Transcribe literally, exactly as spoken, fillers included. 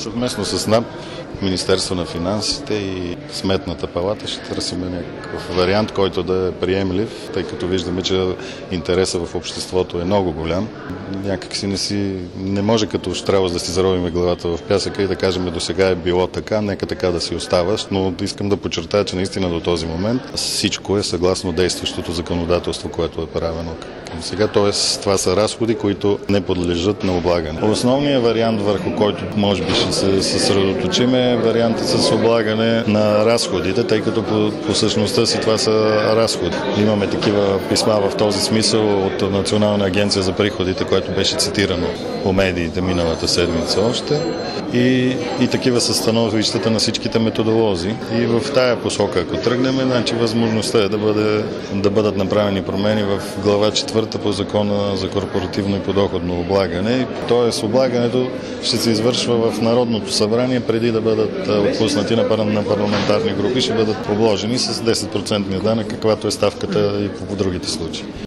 Съвместно с НАП, Министерство на финансите и Сметната палата ще търсим някакъв вариант, който да е приемлив, тъй като виждаме, че интересът в обществото е много голям. Някак си не, си, не може като щрелост да си заровим главата в пясъка и да кажем до сега е било така, нека така да си остава, но искам да подчертая, че наистина до този момент всичко е съгласно действащото законодателство, което е правено към сега, т.е. това са разходи, които не подлежат на облагане. Основният вариант, върху който може би ще се съсредоточим, е вариантът с облагане на разходите, тъй като по, по същността си това са разходи. Имаме такива писма в този смисъл от Национална агенция за приходите, което беше цитирано по медиите миналата седмица още. И, и такива са становищата на всичките методолози. И в тая посока, ако тръгнем, значи възможността е да, бъде, да бъдат направени промени в глава четвърта по закона за корпоративно и подоходно облагане. Тоест облагането ще се извършва в Народното събрание преди да бъдат отпуснати на парламентарни групи, ще бъдат обложени с десет процента данък, каквато е ставката и по другите случаи.